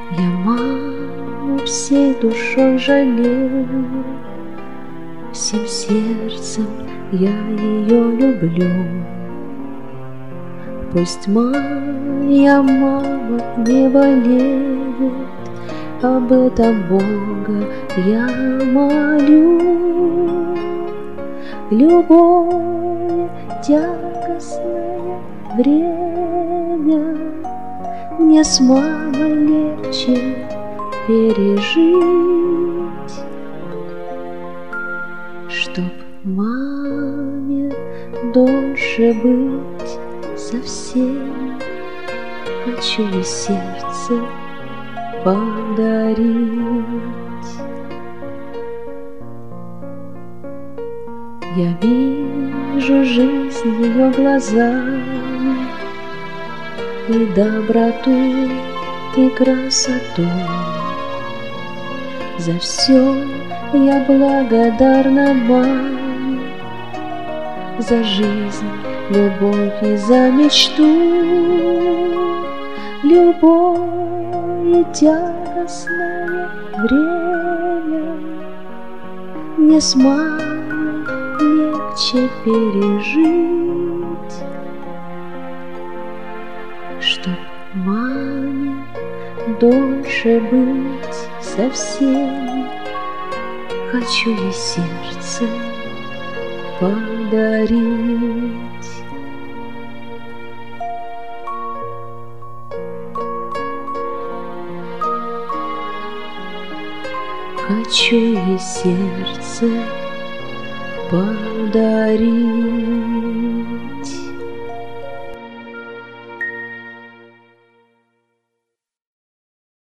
Я маму всей душой жалею, всем сердцем я ее люблю. Пусть моя мама не болеет, об этом Бога я молю. Любое тягостное время мне с мамой легче пережить, чтоб маме дольше быть совсем. Хочу ей сердце подарить. Я вижу жизнь ее глазами, и доброту, и красоту. За все я благодарна маме, за жизнь, любовь и за мечту. Любое тягостное время мне с мамой легче пережить, чтоб маме дольше быть совсем. Хочу ей сердце подарить. Хочу ей сердце подарить.